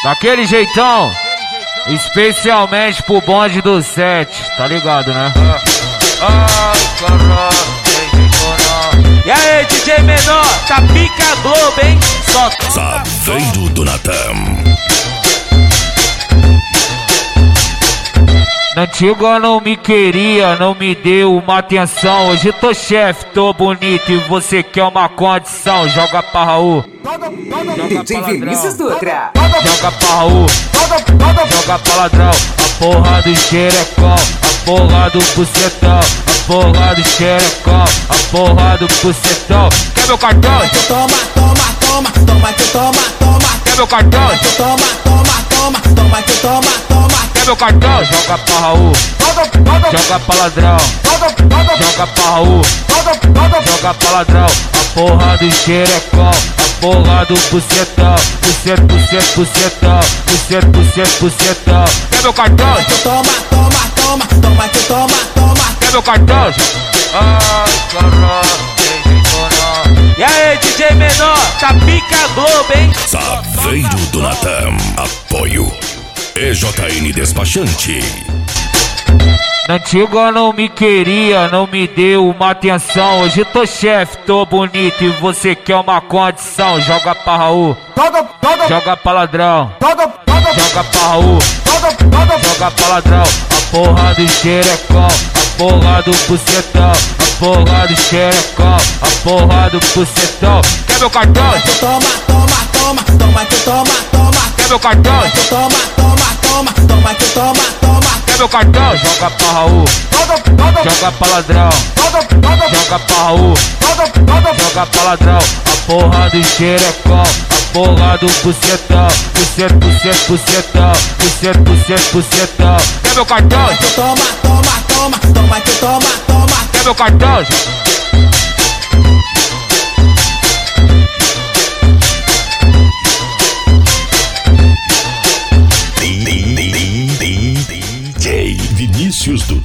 Daquele jeitão, especialmente pro bonde do 7, tá ligado, né? E aí, DJ Menor, tá pica Globo, hein? Solta. Saveiro do Natan. Na antiga não me queria, não me deu uma atenção. Hoje tô chefe, tô bonito e você quer uma condição. Joga pra Raul, DJ Vinícius Dutra. joga pra Raul, joga pra ladrão. A porra do xerecão, a porra do bucetão, a porra do xerecão, a porra do bucetão. Quer meu cartão? Toma, toma, toma, toma, que toma, toma. Quer meu cartão? Toma, toma, toma, toma, que toma, toma. Quer meu cartão? Joga pra Raul, joga pra ladrão, joga pra Raul, joga pra ladrão. A porra do xerecão, a porra do bucetão, bucet, bucet, bucetão, bucet, bucet, bucetão. Quer meu cartão? Toma, toma, toma, toma, que toma, toma. Quer meu cartão? Ai, caralho. E aí, DJ Menor, tá pica Globo, hein? Saveiro do Natan. Apoio EJN Despachante. Na antiga não me queria, não me deu uma atenção. Hoje tô chefe, tô bonito e você quer uma condição. Joga pra Raul, joga pra ladrão, joga pra Raul, joga pra ladrão. A porra do xerecão, a porra do bucetão, a porra do xerecão, a porra do bucetão. Quer meu cartão? Toma, toma, toma, toma, que toma, toma. Quer meu cartão? Toma, toma, toma, toma, que toma, toma. Quer meu cartão? Joga pra Raul, joga pra ladrão, joga pra Raul, joga pra ladrão. A porra do xerecão, a porra do bucetão, bucet, bucet, bucetão, bucet, bucet, bucetão. Quer meu cartão? Toma, toma, toma, toma, que toma, toma. Quer meu cartão? DJ Vinícius Dutra.